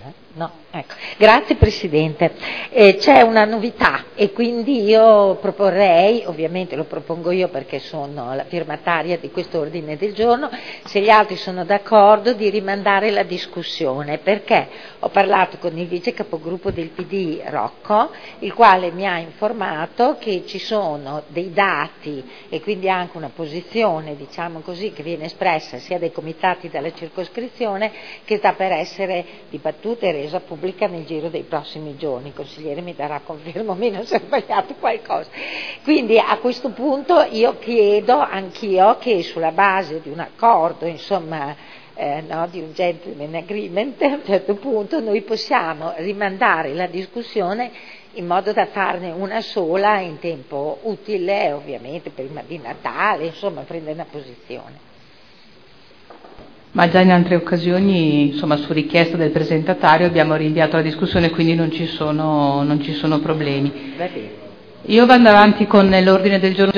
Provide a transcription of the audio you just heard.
No, ecco. Grazie Presidente. C'è una novità e quindi io proporrei, ovviamente lo propongo io perché sono la firmataria di questo ordine del giorno, se gli altri sono d'accordo, di rimandare la discussione, perché ho parlato con il vice capogruppo del PD Rocco, il quale mi ha informato che ci sono dei dati e quindi anche una posizione, diciamo così, che viene espressa sia dai comitati della circoscrizione, che sta per essere dibattuta e resa pubblica nel giro dei prossimi giorni. Il consigliere mi darà conferma o meno se ho sbagliato qualcosa. Quindi a questo punto io chiedo anch'io che sulla base di un accordo, insomma, di un gentleman agreement, a un certo punto noi possiamo rimandare la discussione in modo da farne una sola in tempo utile, ovviamente prima di Natale, insomma, prendere una posizione. Ma già in altre occasioni, insomma, su richiesta del presentatario abbiamo rinviato la discussione, quindi non ci sono problemi. Va bene. Io vado avanti con l'ordine del giorno